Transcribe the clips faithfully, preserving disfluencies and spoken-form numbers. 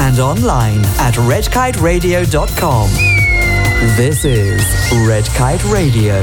and online at red kite radio dot com. This is Red Kite Radio.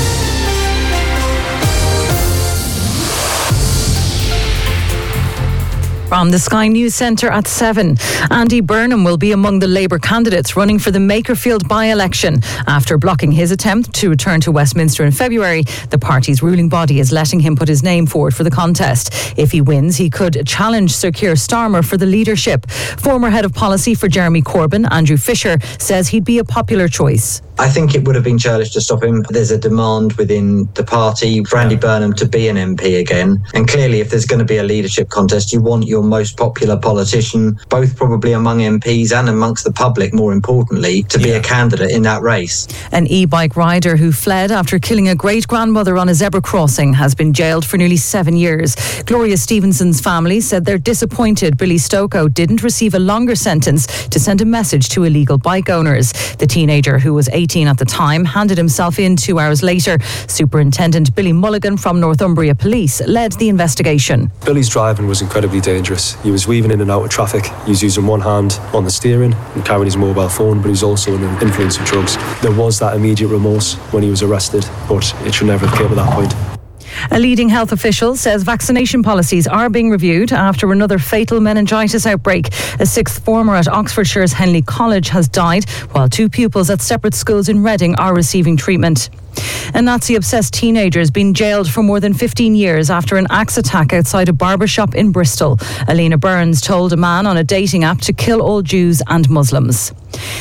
From the Sky News Centre at seven, Andy Burnham will be among the Labour candidates running for the Makerfield by-election. After blocking his attempt to return to Westminster in February, the party's ruling body is letting him put his name forward for the contest. If he wins, he could challenge Sir Keir Starmer for the leadership. Former head of policy for Jeremy Corbyn, Andrew Fisher, says he'd be a popular choice. I think it would have been churlish to stop him. There's a demand within the party for Andy Burnham to be an M P again. And clearly, if there's going to be a leadership contest, you want your most popular politician, both probably among M Ps and amongst the public, more importantly, to be yeah. a candidate in that race. An e-bike rider who fled after killing a great-grandmother on a zebra crossing has been jailed for nearly seven years. Gloria Stevenson's family said they're disappointed Billy Stokoe didn't receive a longer sentence to send a message to illegal bike owners. The teenager, who was eighteen at the time, handed himself in two hours later. Superintendent Billy Mulligan from Northumbria Police led the investigation. Billy's driving was incredibly dangerous. He was weaving in and out of traffic. He was using one hand on the steering and carrying his mobile phone, but he was also under the influence of drugs. There was that immediate remorse when he was arrested, but it should never have came to that point. A leading health official says vaccination policies are being reviewed after another fatal meningitis outbreak. A sixth former at Oxfordshire's Henley College has died, while two pupils at separate schools in Reading are receiving treatment. A Nazi-obsessed teenager has been jailed for more than fifteen years after an axe attack outside a barber shop in Bristol. Alina Burns told a man on a dating app to kill all Jews and Muslims.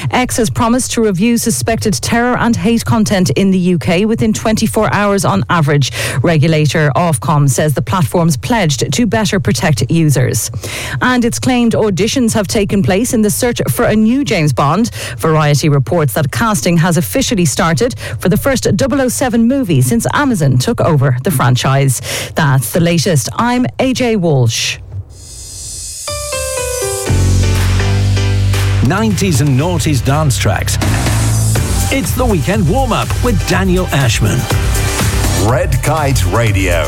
X has promised to review suspected terror and hate content in the U K within twenty-four hours on average. Regulator Ofcom says the platform's pledged to better protect users. And it's claimed auditions have taken place in the search for a new James Bond. Variety reports that casting has officially started for the first double oh seven movie since Amazon took over the franchise. That's the latest. I'm A J Walsh. nineties and noughties dance tracks. It's the weekend warm-up with Daniel Ashman. Red Kite Radio.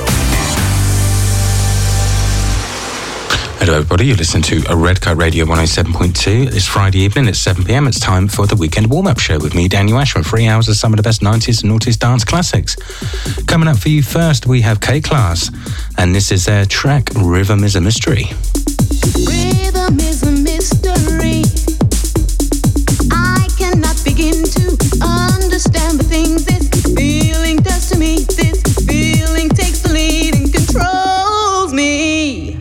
Hello everybody, you're listening to a Red Kite Radio one oh seven point two. It's Friday evening at seven p m. It's time for the weekend warm-up show with me, Daniel Ashman. Three hours of some of the best nineties and noughties dance classics. Coming up for you first, we have K-Class, and this is their track, Rhythm is a Mystery. Rhythm is a mystery. I cannot begin to understand the things this feeling does to me. This feeling takes the lead and controls me.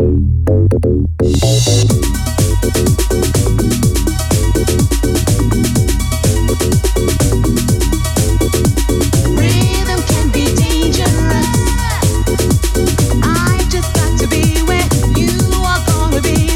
Rhythm can be dangerous. I just got to be where you are gonna be.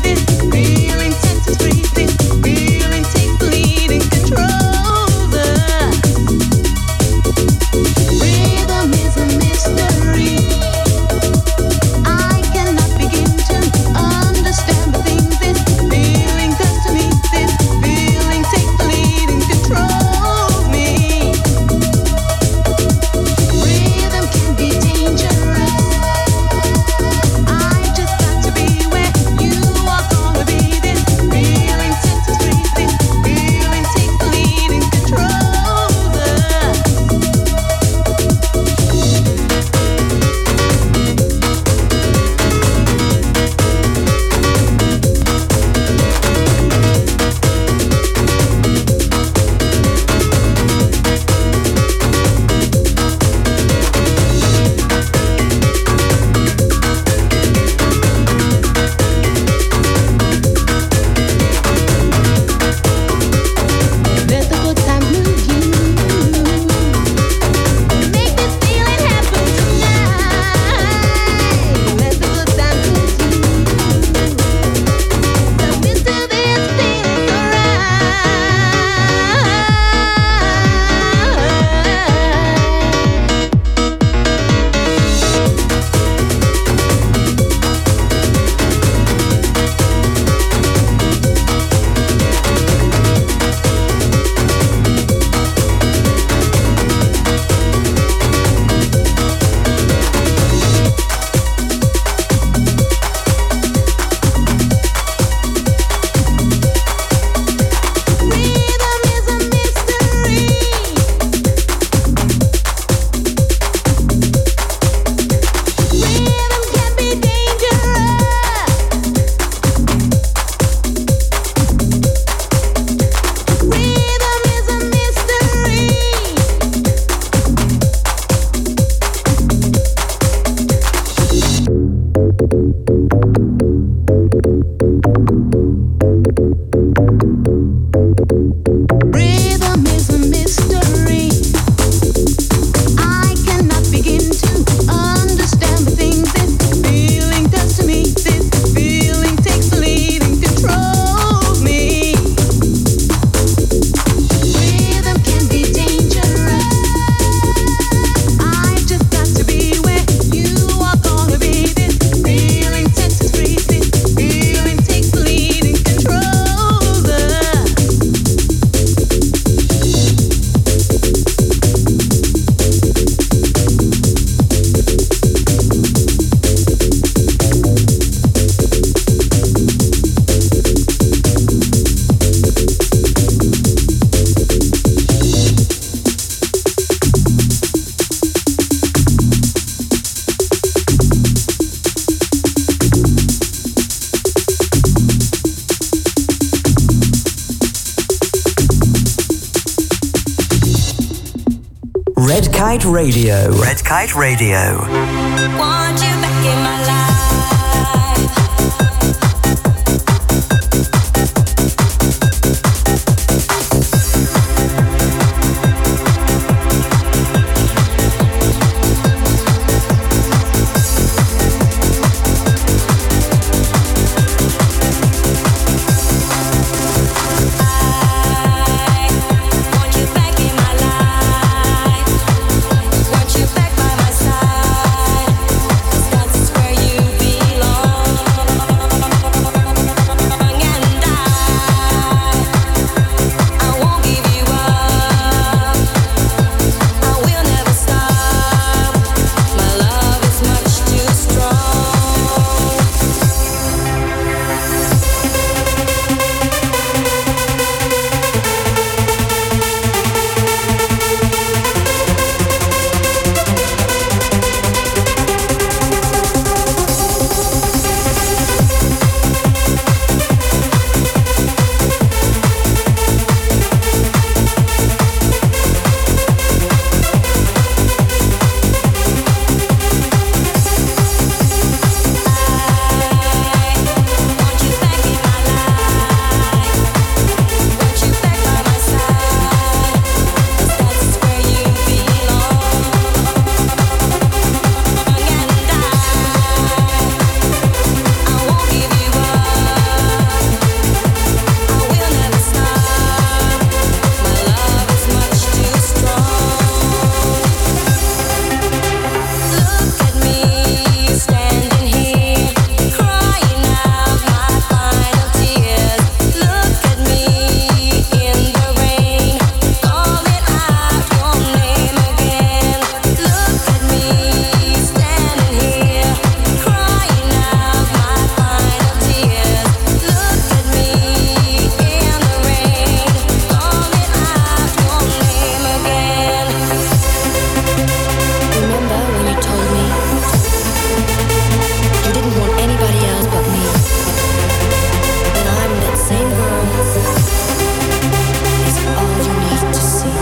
Rhythm is a mystery. I cannot begin to understand the things this feeling does to me. This feeling takes the lead and controls me. Rhythm can be dangerous. I've just got to be where you are gonna be. This feeling sets us free. This feeling takes the lead and controls us. Red Kite Radio. Red Kite Radio. Want you back in my life. Want you back in my life. Want you back by my side. 'Cause that's where you belong. And I, I won't give you up. I will never stop. My love is much too strong. Want you back in my life. Want you back by my side. 'Cause that's where you belong. And I, I won't give you up. I will never stop. My love is much too strong. Look at me standing here, crying out my final tears. Look at me in the rain, calling out your name again. Look at me standing here, crying out my final tears. Look at me in the rain, calling out your name again. Remember when you told me you didn't want anybody else but me? And I'm that same girl. It's all you need to see.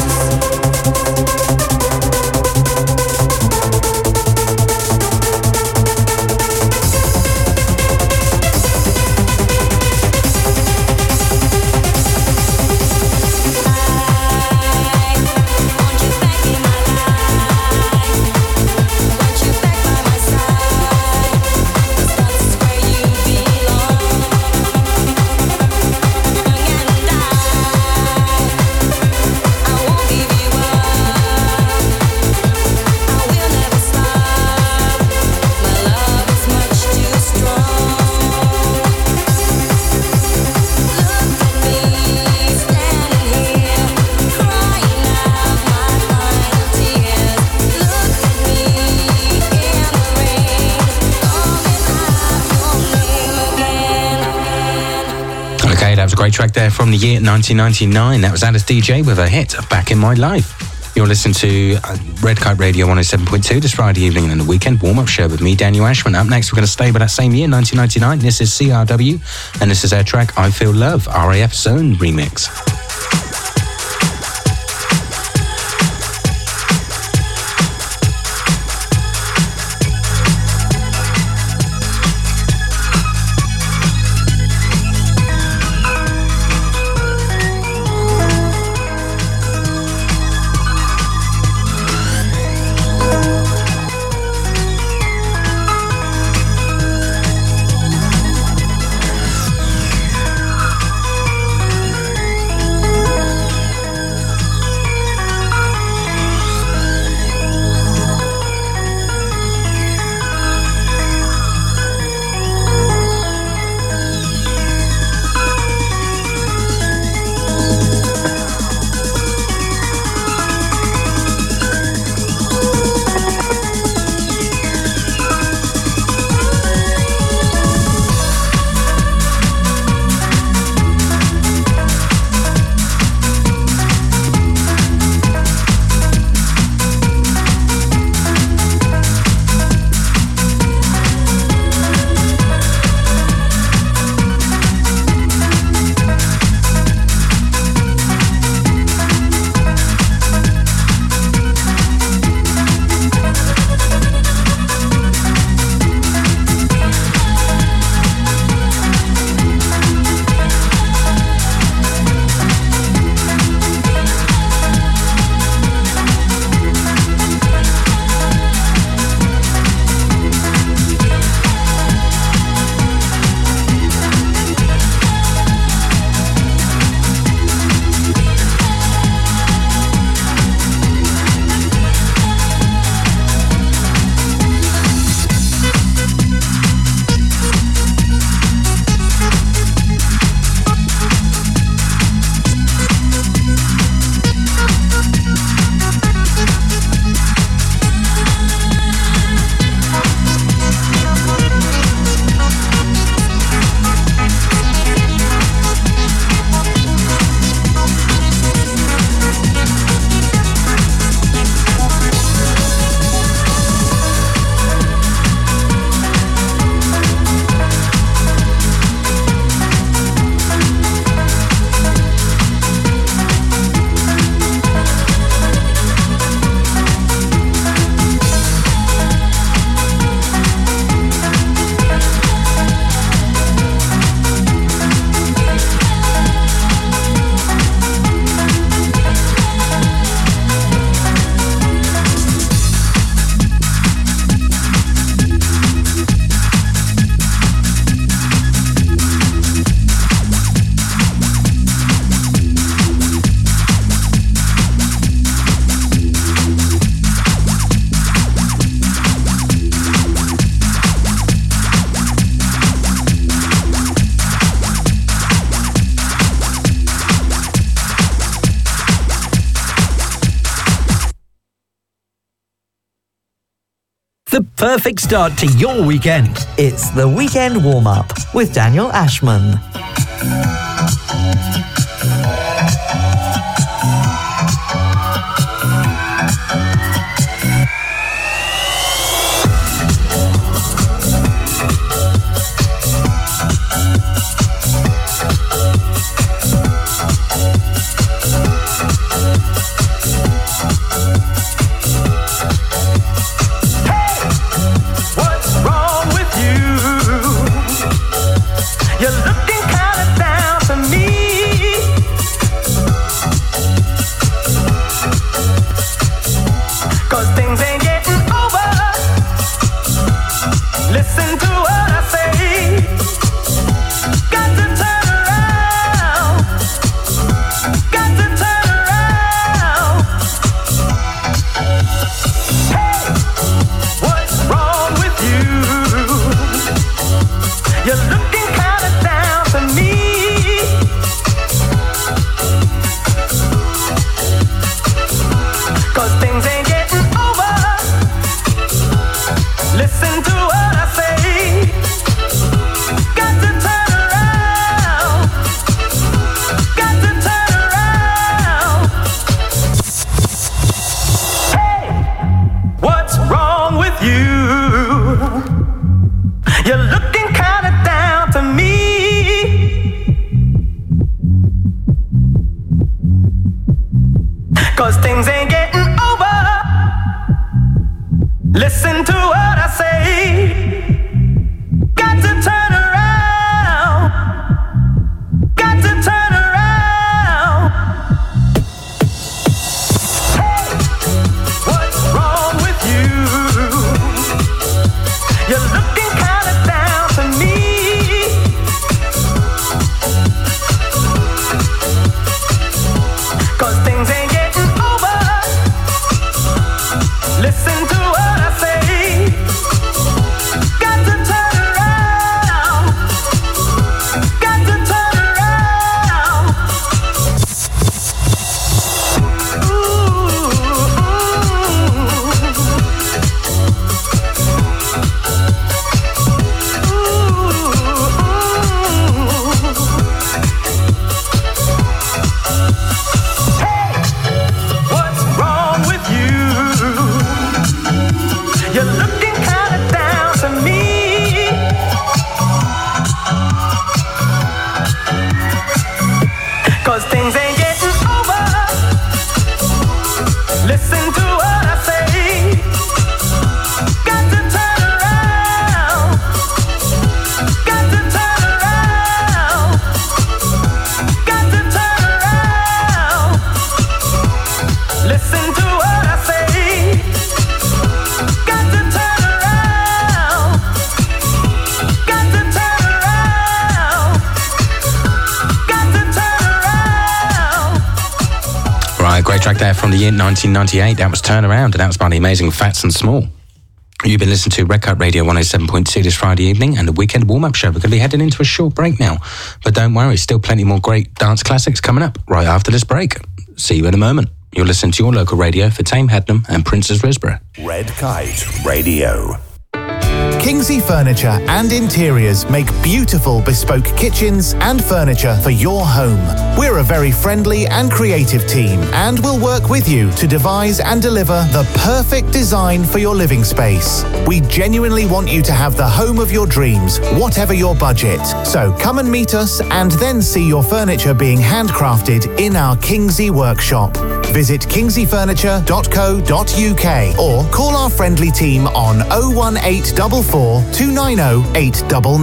Want you back in my life. Want you back by my side. 'Cause that's where you belong. And I, I won't give you up. I will never stop. My love is much too strong. Look at me standing here, crying out my final tears. Look at me in the rain, calling out your name again. Okay, that was a great track there from the year nineteen ninety-nine. That was Alice D J with a hit, Back in My Life. You're listening to uh, Red Kite Radio one oh seven point two this Friday evening and the weekend warm-up show with me, Daniel Ashman. Up next, we're going to stay with that same year, nineteen ninety-nine. This is C R W, and this is their track, I Feel Love, R A F Zone remix. Rhythm The perfect start to your weekend. It's the Weekend Warm-Up with Daniel Ashman. Track there from the year nineteen ninety-eight. That was Turn Around, and that was by the amazing Fats and Small. You've been listening to Red Cut Radio one oh seven point two this Friday evening and the Weekend Warm-Up Show. We're going to be heading into a short break now. But don't worry, still plenty more great dance classics coming up right after this break. See you in a moment. You're listening to your local radio for Tame Hadnam and Princess Risborough. Red Kite Radio. Kingsley Furniture and Interiors make beautiful bespoke kitchens and furniture for your home. We're a very friendly and creative team and will work with you to devise and deliver the perfect design for your living space. We genuinely want you to have the home of your dreams, whatever your budget. So come and meet us and then see your furniture being handcrafted in our Kingsley workshop. Visit kingsley furniture dot co dot uk or call our friendly team on oh one eight four four, two nine oh, eight nine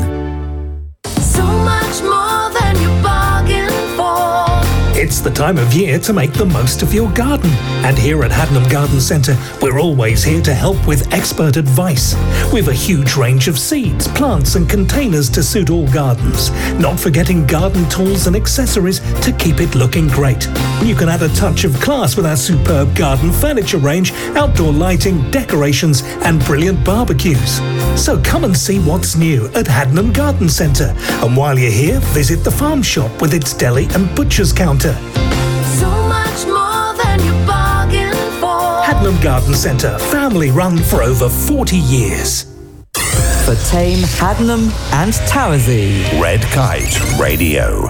nine. So much more than you bargained for. It's the time of year to make the most of your garden. And here at Hadnam Garden Centre, we're always here to help with expert advice. We've a huge range of seeds, plants and containers to suit all gardens. Not forgetting garden tools and accessories to keep it looking great. You can add a touch of class with our superb garden furniture range, outdoor lighting, decorations and brilliant barbecues. So come and see what's new at Hadnam Garden Centre. And while you're here, visit the farm shop with its deli and butcher's counter. So much more than you bargained for. Haddenham Garden Centre, family run for over forty years. For Tame, Haddenham and Towersey. Red Kite Radio.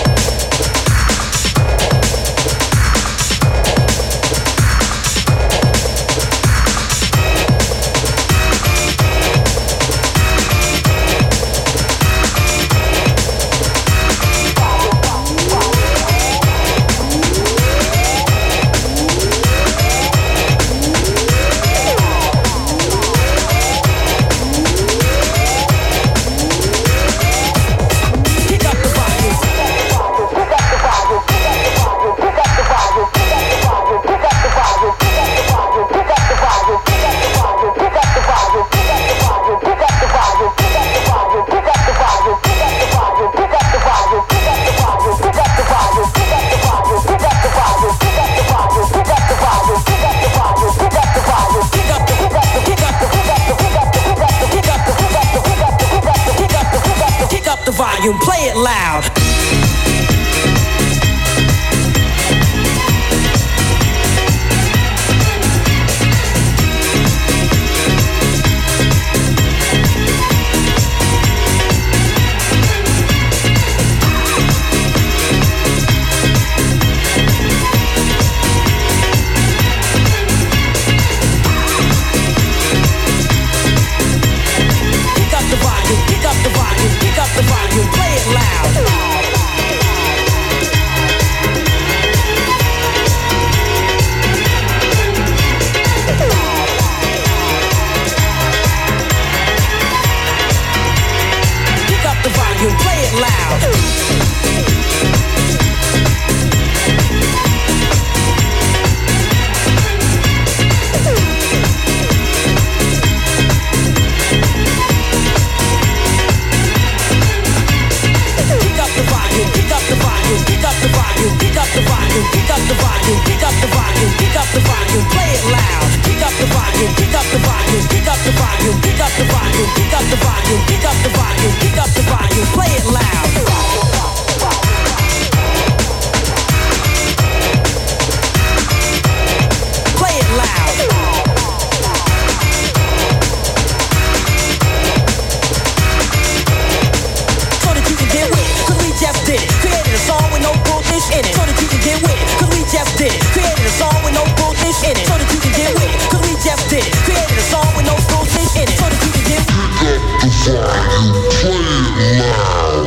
Volume, play it loud. Pick up the volume, pick up the volume, pick up the volume, play it loud. Pick up the volume, play it loud. Pick up the volume, pick up the volume, pick up the volume, pick up the volume, pick up the volume, pick up the volume, pick up the volume, play it loud. Pick up the volume, pick up the volume, pick up the volume, pick up the volume, pick up the volume, pick up the volume, pick up the volume, play it loud. Play it loud. So that you can get with it, cause we just did it. Created a song with no bullshit in it. So that you can get with it, cause we just did it. Created a song with no bullshit in it. So that you can get with it, cause we just did it. Created a song with no bullshit in it. So that you can get with it. Pick up the volume, play it loud.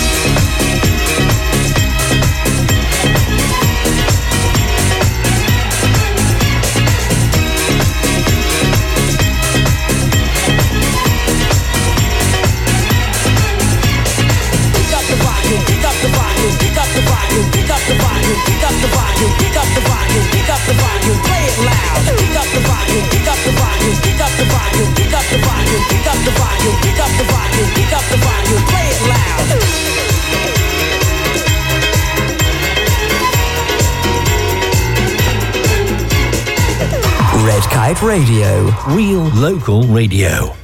Pick up the volume, pick up the volume, pick up the volume, pick up the volume, pick up the volume, pick up the volume, pick up the volume, play it loud. Pick up the volume, pick up the volume, pick up the volume, pick up the volume, pick up the volume, pick up the volume, pick up the volume, play it loud. Red Kite Radio. Real local radio.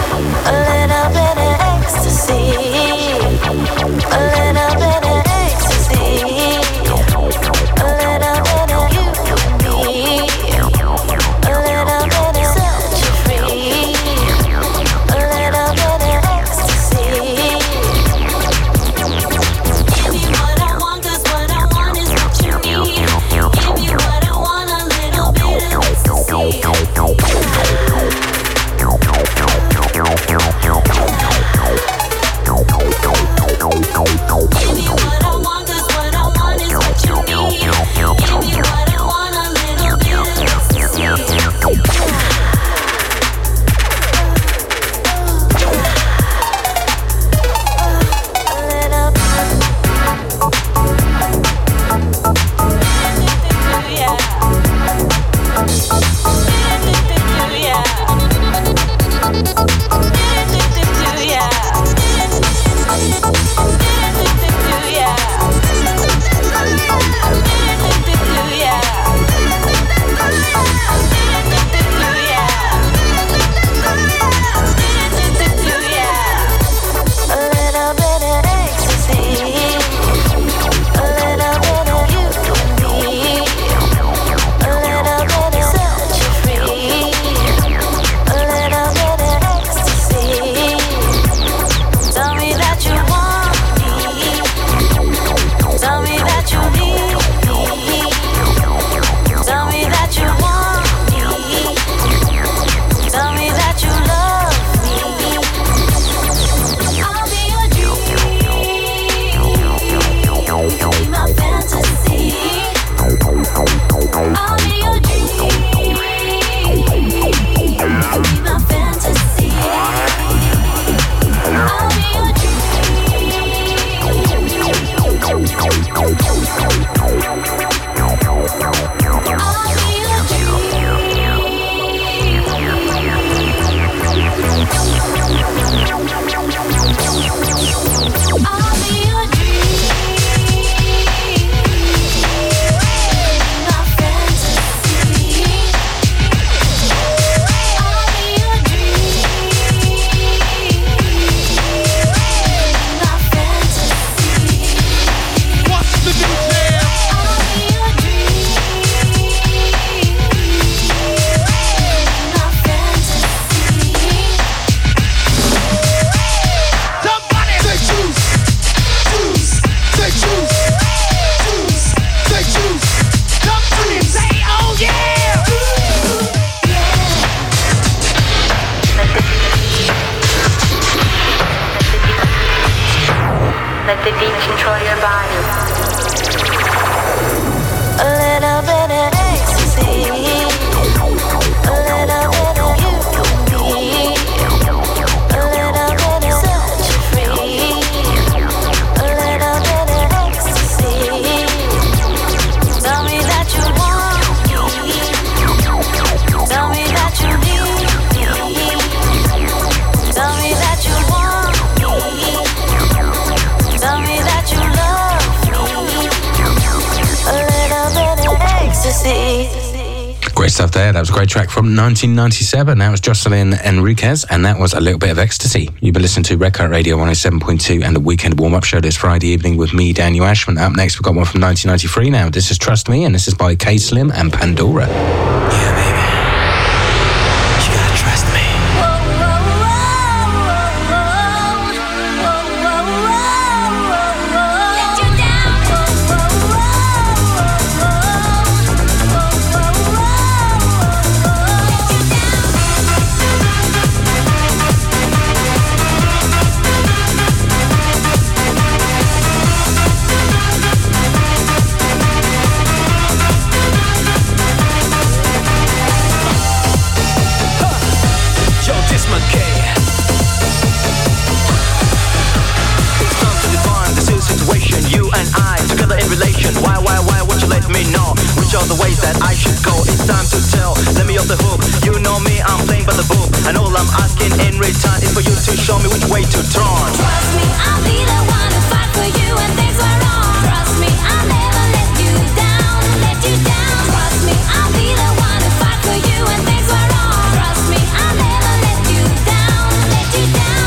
A little bit of ecstasy. Let the beat control your body. A little bit of ecstasy, a little bit of you and me, a little bit of set you free, a little bit of ecstasy. Tell me that you want me, tell me that you need me, tell me that you want me, tell me that you love me, a little bit of ecstasy. Great stuff there. That was a great track from nineteen ninety-seven. That was Jocelyn Enriquez, and that was A Little Bit of Ecstasy. You've been listening to Red Kite Radio one oh seven point two and the Weekend Warm-Up Show this Friday evening with me, Daniel Ashman. Up next, we've got one from nineteen ninety-three now. This is Trust Me, and this is by K-Slim and Pandora. Yeah, baby. You gotta trust me. The ways that I should go, it's time to tell. Let me off the hook. You know me, I'm playing by the book, and all I'm asking in return is for you to show me which way to turn. Trust me, I'll be the one to fight for you when things are wrong. Trust me, I'll never let you down, let you down. Trust me, I'll be the one to fight for you when things are wrong. Trust me, I'll never let you down, let you down.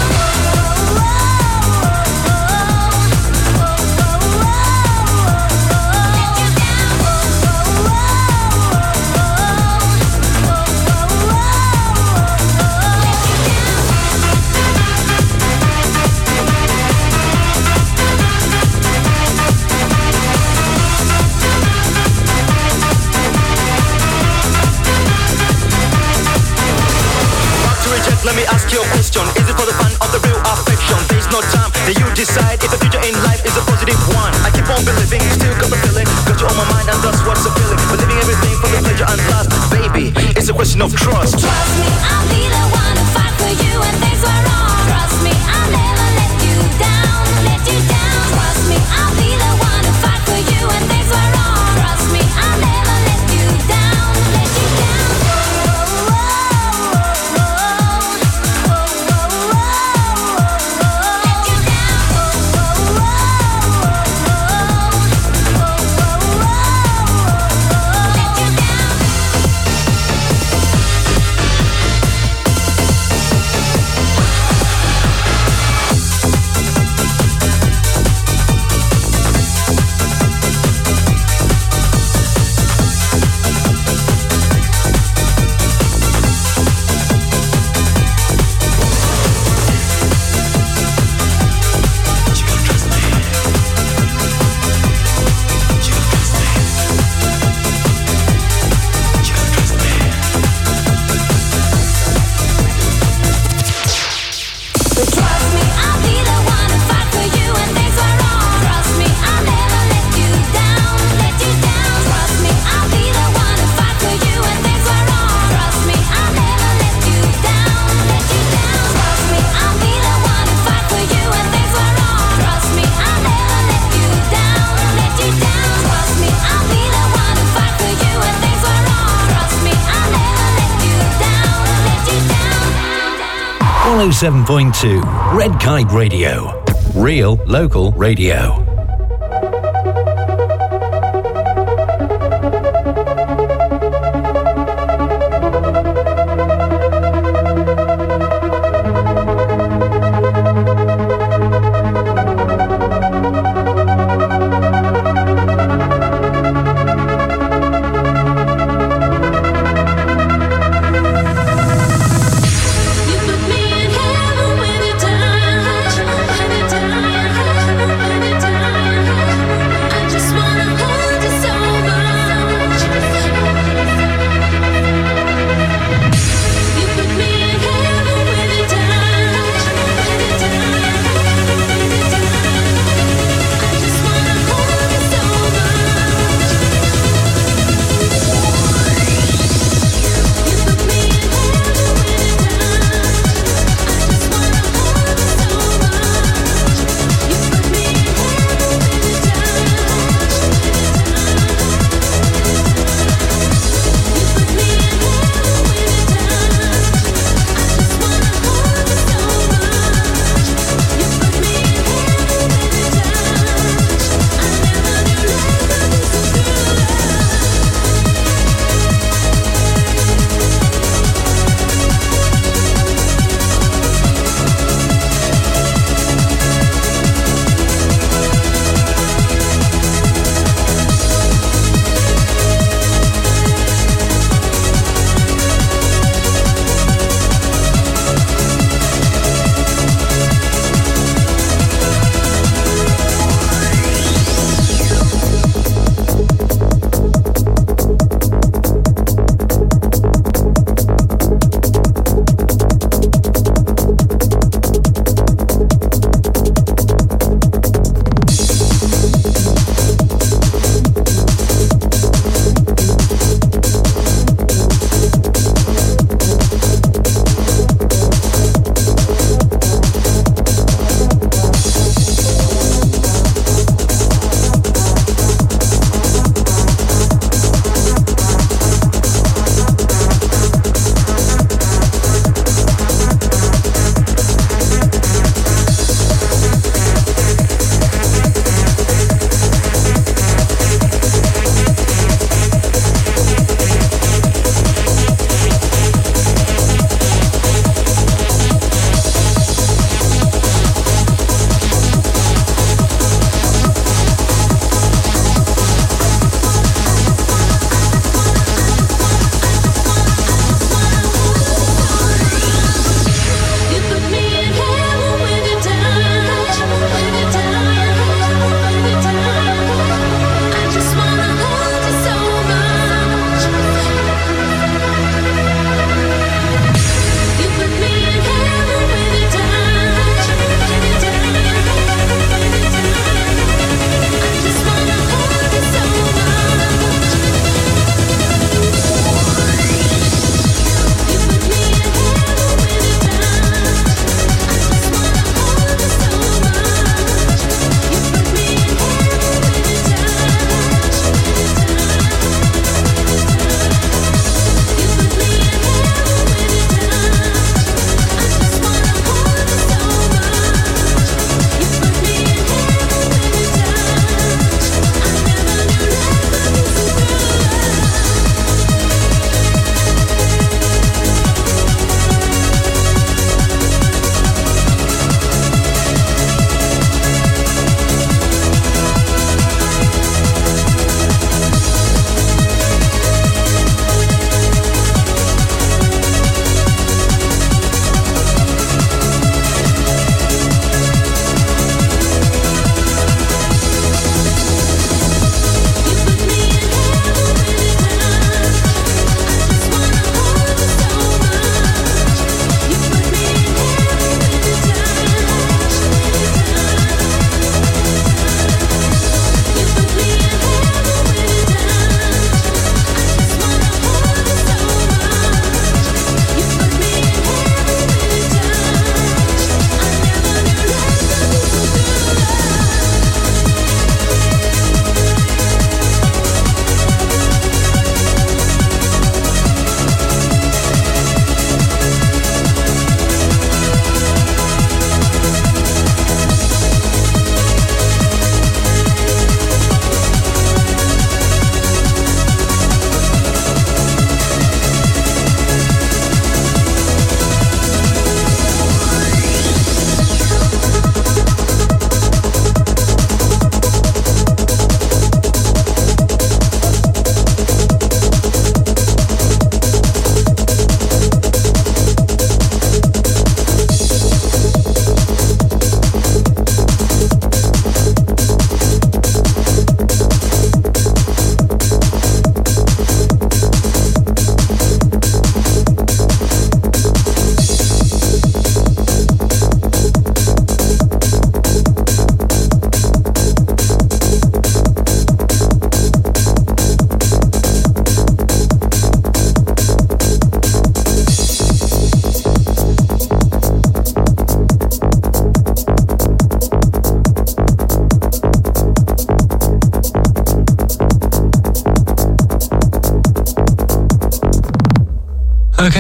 Let me ask you a question. Is it for the fun of the real affection? There's no time that you decide if the future in life is a positive one. I keep on believing, still got the feeling, got you on my mind and that's what's appealing. Believing everything for the pleasure and lust. Baby, it's a question of trust. Trust me, I'll be the one to fight for you when things are wrong. Trust me, I'll never let you down, let you down. Trust me, I'll be the one to fight for you when things are wrong. Trust me, I'll never let you down, let you down. one oh seven point two Red Kite Radio. Real local radio. Time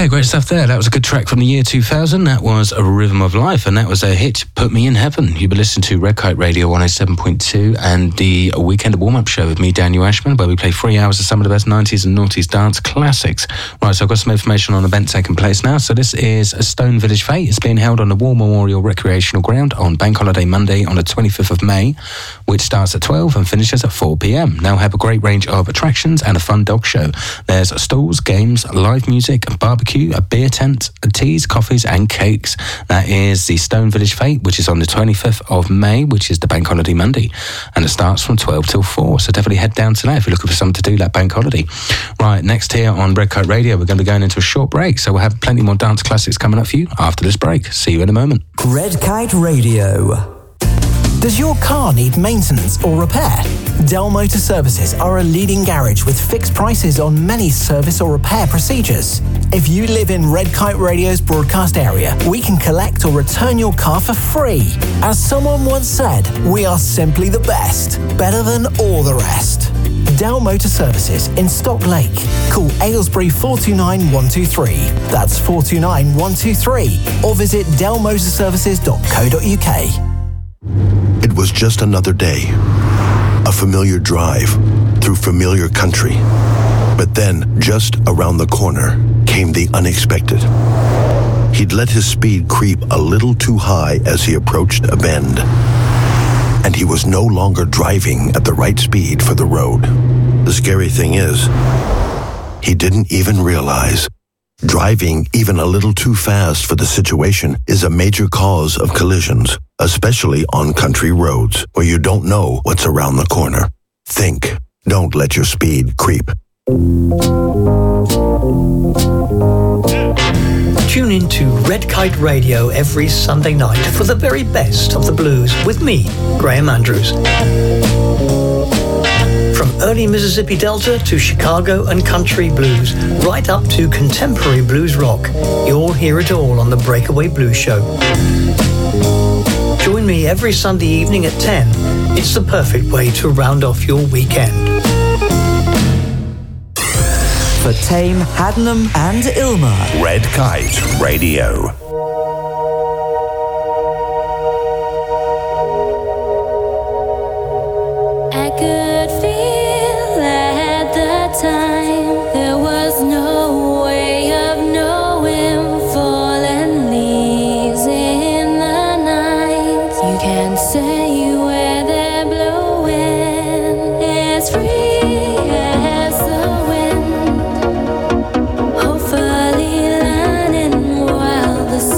Yeah, great stuff there. That was a good track from the year two thousand. That was A Rhythm of Life, and that was a hit, Put Me in Heaven. You've been listening to Red Kite Radio one oh seven point two and the Weekend Warm-Up Show with me, Daniel Ashman, where we play three hours of some of the best nineties and noughties dance classics. Right, so I've got some information on an event taking place now. So this is a Stone Village Fete. It's being held on the War Memorial Recreational Ground on Bank Holiday Monday on the twenty-fifth of May, which starts at twelve and finishes at four p.m. Now have a great range of attractions and a fun dog show. There's stalls, games, live music, a barbecue, a beer tent, teas, coffees and cakes. That is the Stone Village Fete, which is on the twenty-fifth of May, which is the Bank Holiday Monday, and it starts from twelve till four, so definitely head down to that if you're looking for something to do that bank holiday. Right, next here on Red Kite Radio, we're going to be going into a short break, so we'll have plenty more dance classics coming up for you after this break. See you in a moment. Red Kite Radio. Does your car need maintenance or repair? Dell Motor Services are a leading garage with fixed prices on many service or repair procedures. If you live in Red Kite Radio's broadcast area, we can collect or return your car for free. As someone once said, we are simply the best, better than all the rest. Dell Motor Services in Stock Lake. Call Aylesbury four two nine one two three. That's four two nine one two three. Or visit dell motor services dot co dot uk. It was just another day, a familiar drive through familiar country. But then, just around the corner, came the unexpected. He'd let his speed creep a little too high as he approached a bend. And he was no longer driving at the right speed for the road. The scary thing is, he didn't even realize driving even a little too fast for the situation is a major cause of collisions, especially on country roads where you don't know what's around the corner. Think. Don't let your speed creep. Tune in to Red Kite Radio every Sunday night for the very best of the blues with me, Graham Andrews. From early Mississippi Delta to Chicago and country blues, right up to contemporary blues rock, you'll hear it all on the Breakaway Blues Show. Join me every Sunday evening at ten. It's the perfect way to round off your weekend. For Tame, Haddenham and Ilma. Red Kite Radio. I could feel at the time there was no way of knowing fallen leaves in the night. You can't say where they're blowing, as free as the wind. Hopefully lining while the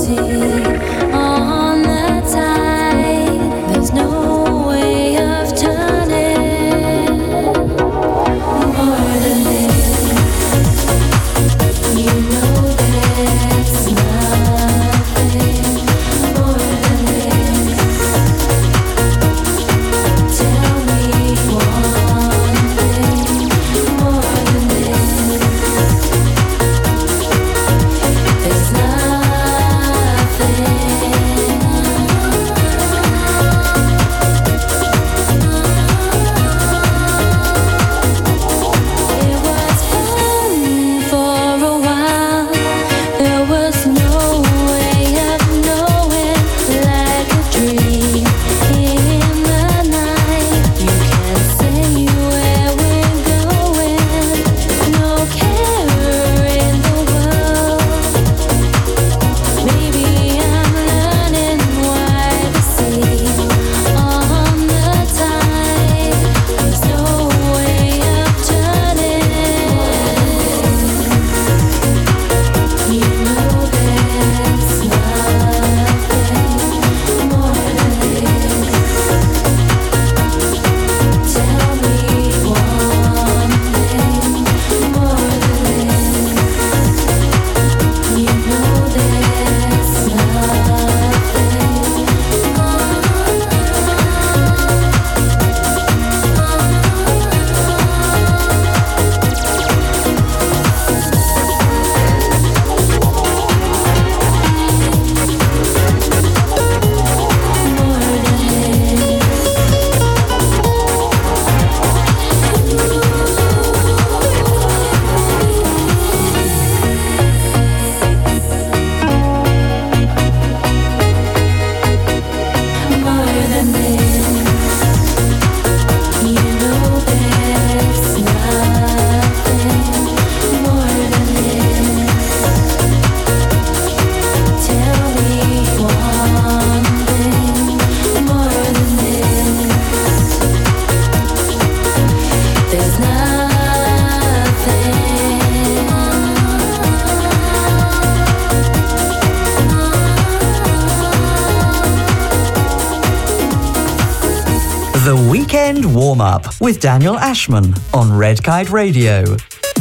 Weekend Warm-Up with Daniel Ashman on Red Kite Radio.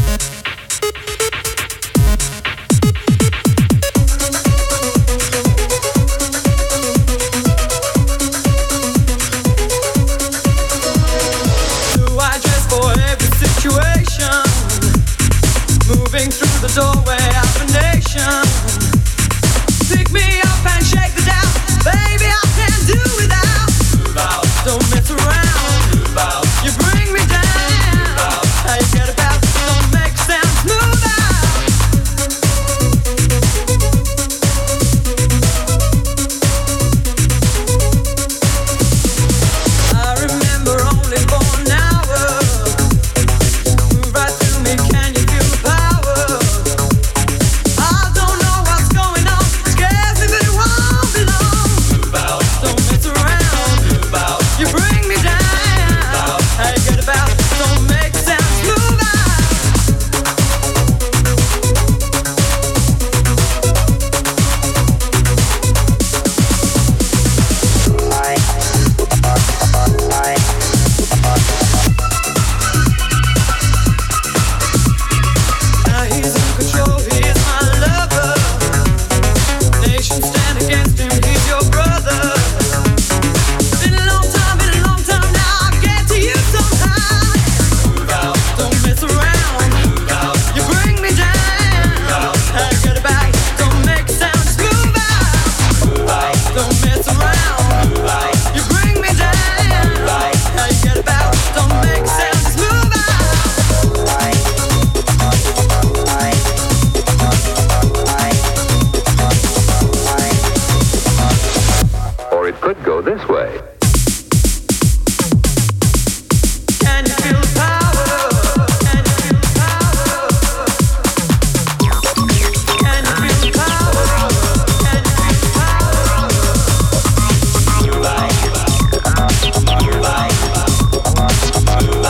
Moving through the doorway of a nation. Pick me up and shake the down. Baby, I can't do without. Move out. Don't mess around. Move out. You bring me down. Move out. How you get about? Don't make sense. Move out. I remember only for an hour. Move right through me. Can you feel the power? I don't know what's going on. Scares me, but it won't be long. Move out. Don't mess around. Move out. You bring me down. Move out. How you get about? Don't make sense. Move out. Now he's in control. He is my lover. Nations stand against him. He's your brother. Been a long time, been a long time now. I'll get to you somehow. Move out. Don't mess around. Move out. You bring me down. Move out. How you get about? Don't make sounds. Move out. Move out. Don't mess around. Move out. You bring me down. Move out. How you get about? Don't make sounds. Move out. Or it could go this way. Can you feel the power? Can you feel the power? Can you feel the power? Can you feel the power? Move out. Move out. Move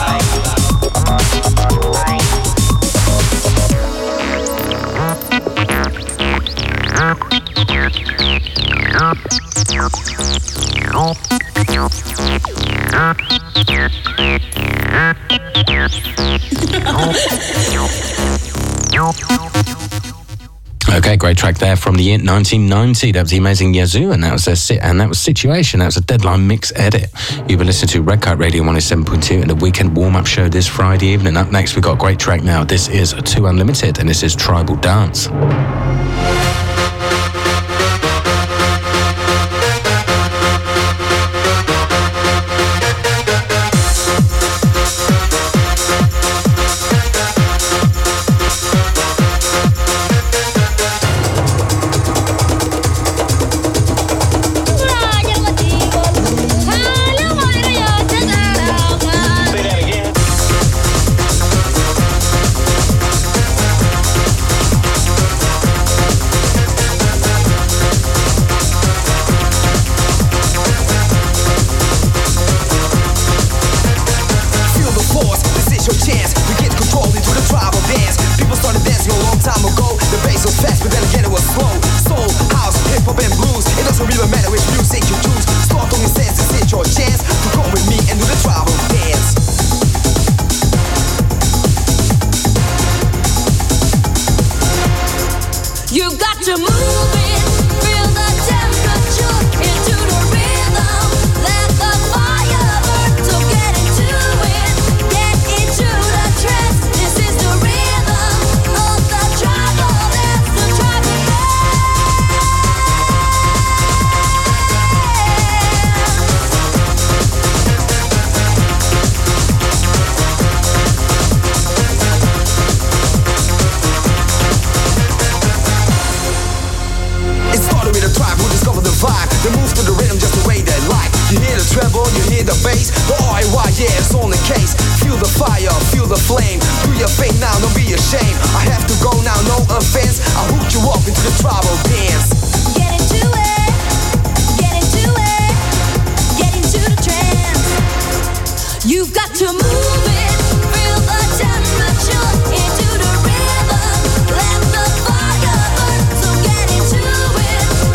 Okay, great track there from the year nineteen ninety. That was the amazing Yazoo, and that was a sit, and that was Situation. That was a Deadline mix edit. You've been listening to Red Kite Radio one oh seven point two and the weekend warm-up show this Friday evening. Up next, we've got a great track now. This is Two Unlimited, and this is Tribal Dance.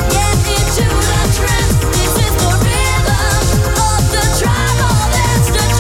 Trance, this is the rhythm of the tribal dance. The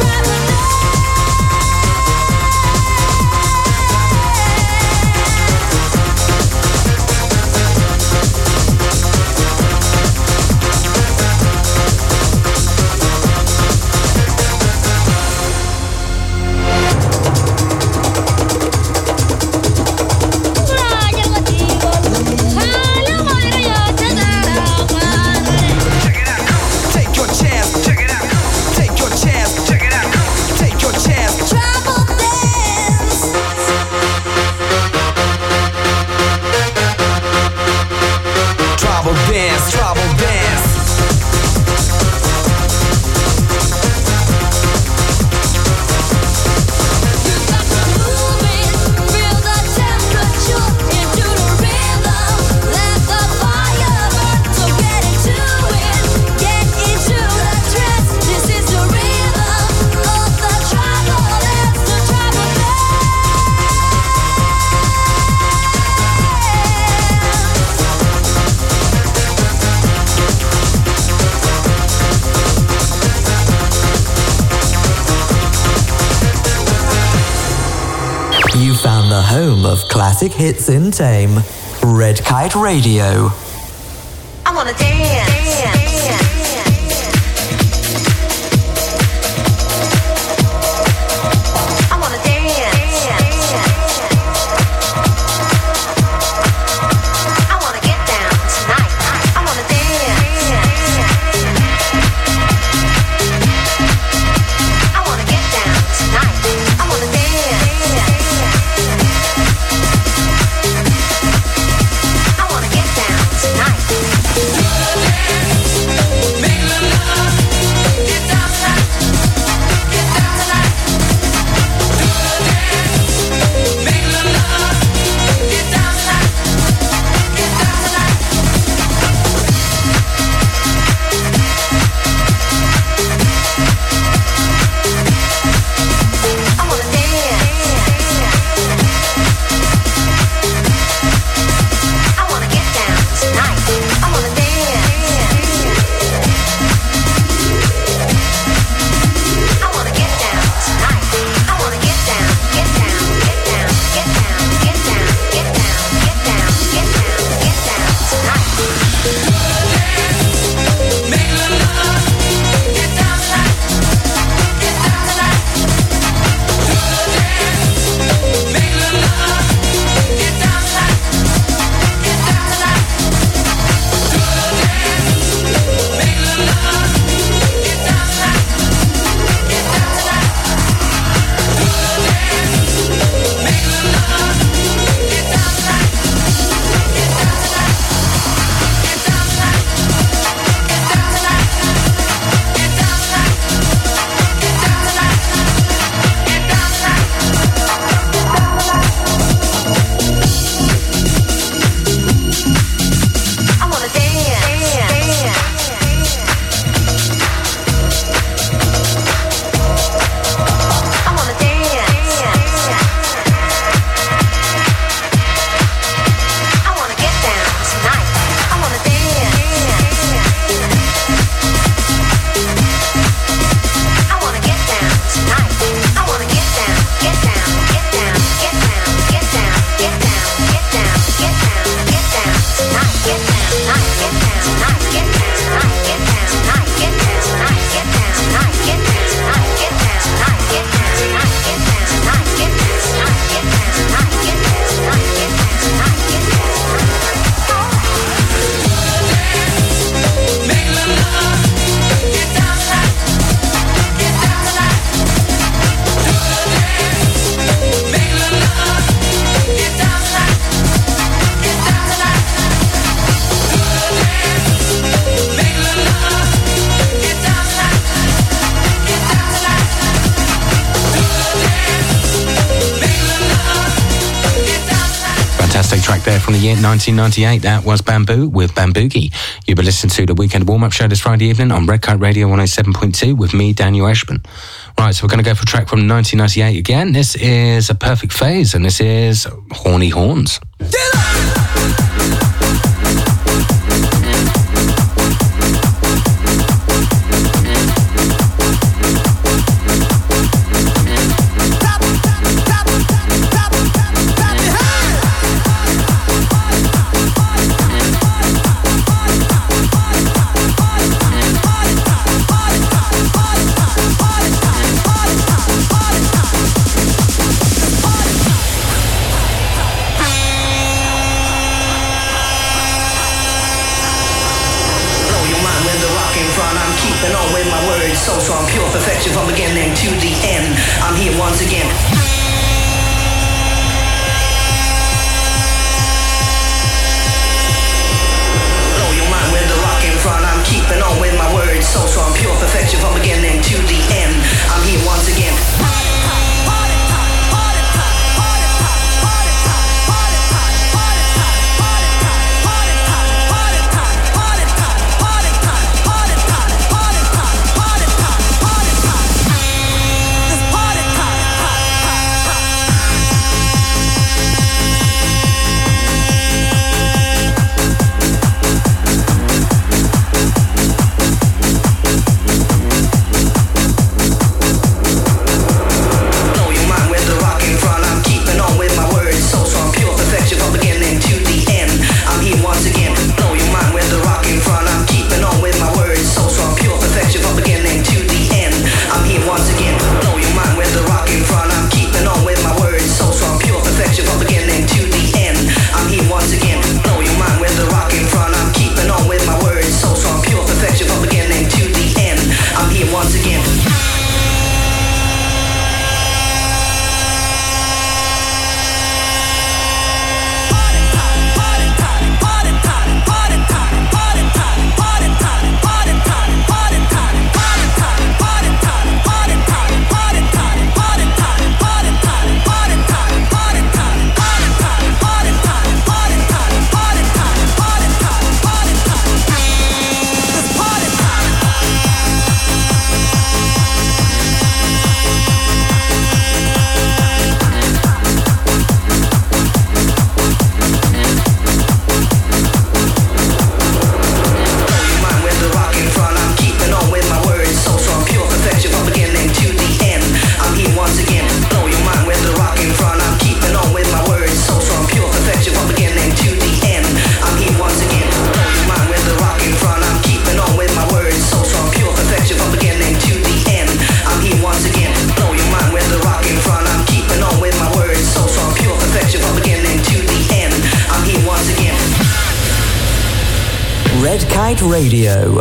the home of classic hits in Tame. Red Kite Radio. I wanna dance. I wanna dance. I wanna get down tonight. I wanna dance. I wanna get down tonight. I wanna dance. I wanna get down tonight. Track there from the year nineteen ninety-eight. That was Bamboo with Bamboogie. You've been listening to the Weekend Warm-Up Show this Friday evening on Red Kite Radio one oh seven point two with me, Daniel Ashman. Right, so we're going to go for a track from nineteen ninety-eight again. This is A Perfect Phase, and this is Horny Horns. Party Red Kite Radio.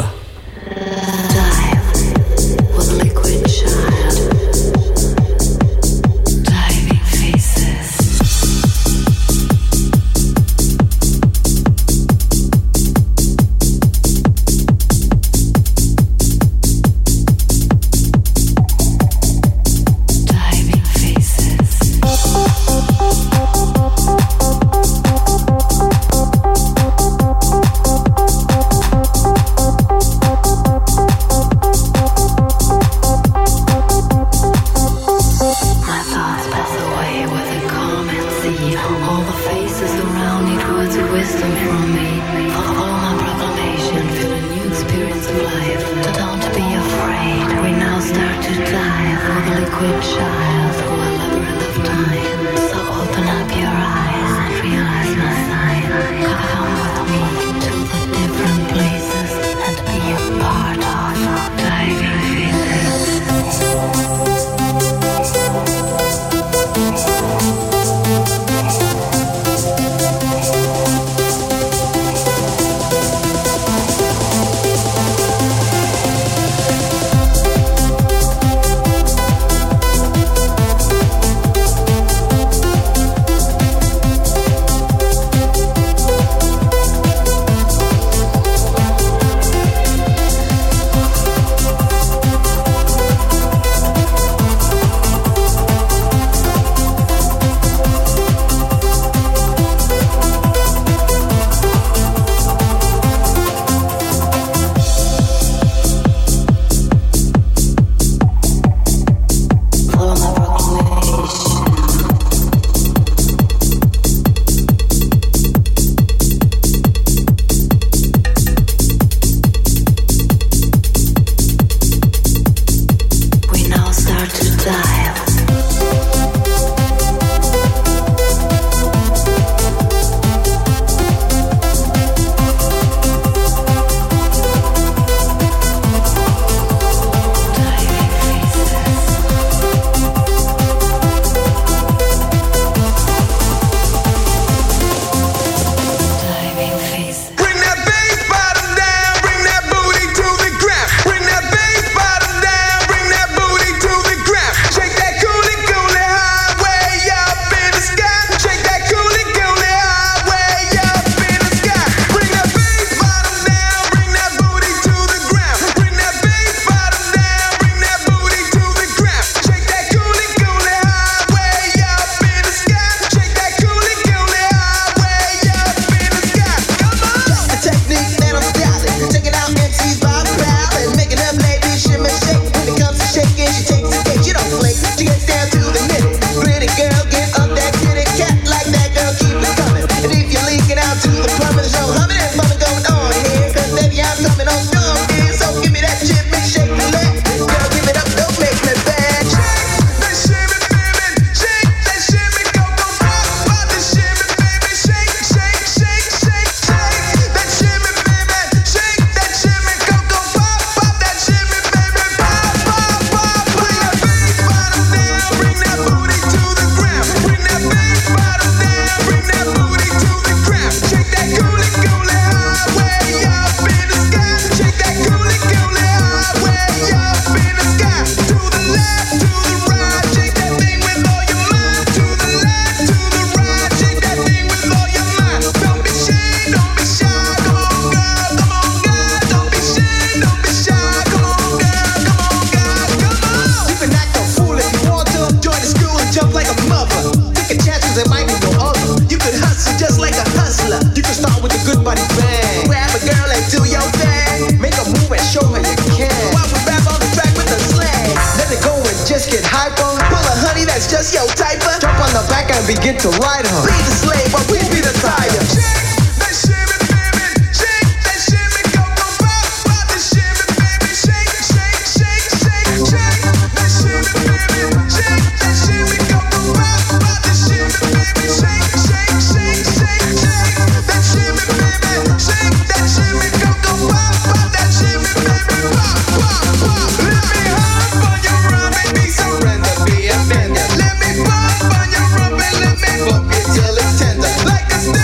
Begin to ride her. Be the slave, but we be the tire. Shake that shimmy, baby. Shake that shimmy, go go pop, pop that shimmy, baby. Shake, shake, shake, shake, shake that shimmy, baby. Shake that shimmy, go go pop, pop that shimmy, baby. Shake, shake, shake, shake, shake that shimmy, baby. Shake that shimmy, go go pop, pop that shimmy, baby. Pop, pop, pop. Let me hop on your run, baby. Surrender, be offended. Let me pop on your run, baby. Let me bump it till it's tender. Like a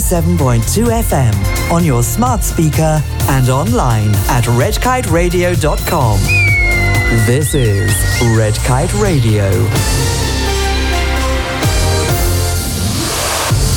ninety-seven point two F M on your smart speaker and online at red kite radio dot com. This is Red Kite Radio.